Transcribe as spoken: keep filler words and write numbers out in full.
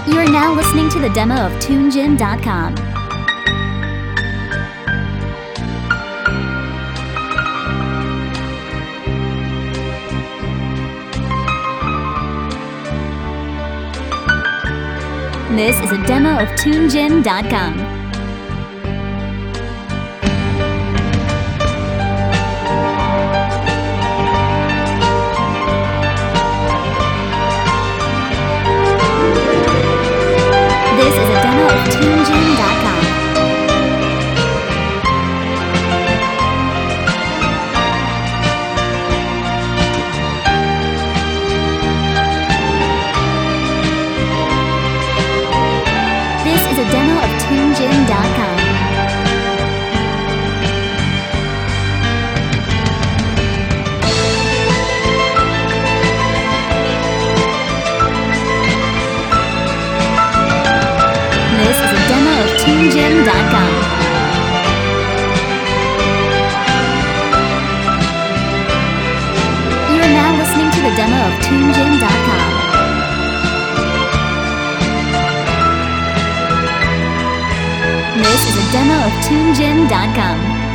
You are now listening to the demo of TuneGen dot com. This is a demo of TuneGen dot com. This is a demo of TuneGen dot com. This is a demo of TuneGen dot com. This is a demo of TuneGen dot com. You are now listening to the demo of TuneGen dot com. This is a demo of TuneGen dot com.